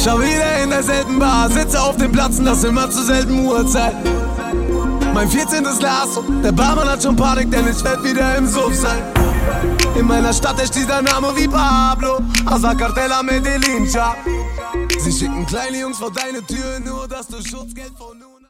Schau wieder in derselben Bar, sitze auf dem Platz und das immer zur selben Uhrzeit. Mein 14. Glas, der Barmann hat schon Panik, denn ich werd wieder im Suff sein. In meiner Stadt ist dieser Name wie Pablo, Asa Cartella Medellin, ja. Sie schicken kleine Jungs vor deine Tür, nur dass du Schutzgeld von